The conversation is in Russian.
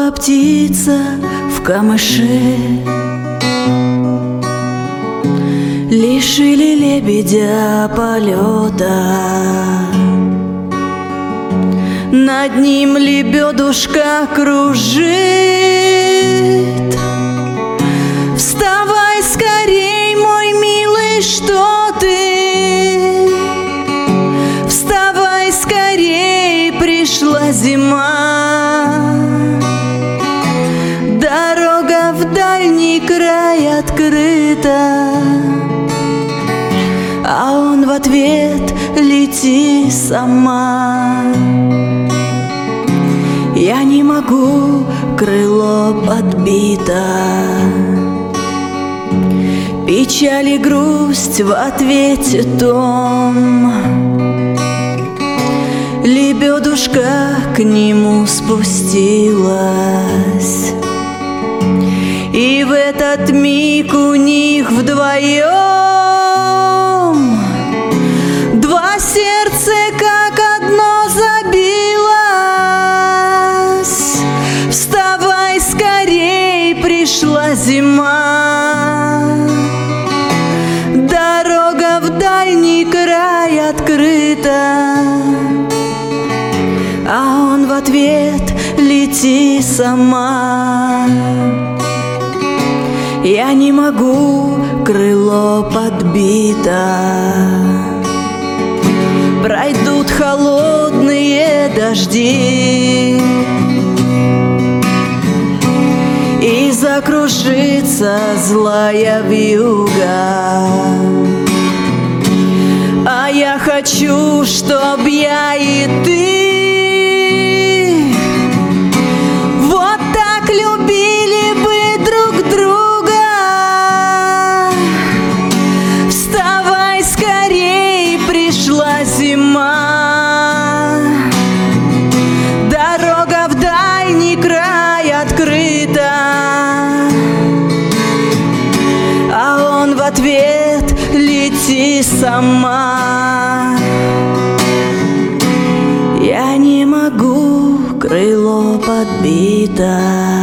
Упала птица в камыше, лишили лебедя полета. Над ним лебедушка кружит. Вставай скорей, мой милый, что ты? Вставай скорей, пришла зима. Дорога в дальний край открыта, а он в ответ: лети сама. Я не могу, крыло подбито, печаль и грусть в ответе том. Лебедушка к нему спустилась, и в этот миг у них вдвоем два сердца как одно забилось. Вставай скорей, пришла зима. Дорога в дальний край открыта, а он в ответ: лети сама. Я не могу, крыло подбито. Пройдут холодные дожди, и закружится злая вьюга. А я хочу, чтоб я и ты вот так любили бы друг друга. Вставай скорей, пришла зима. Дорога в дальний край открыта, а он в ответ: лети сама. Я не могу, крыло подбито.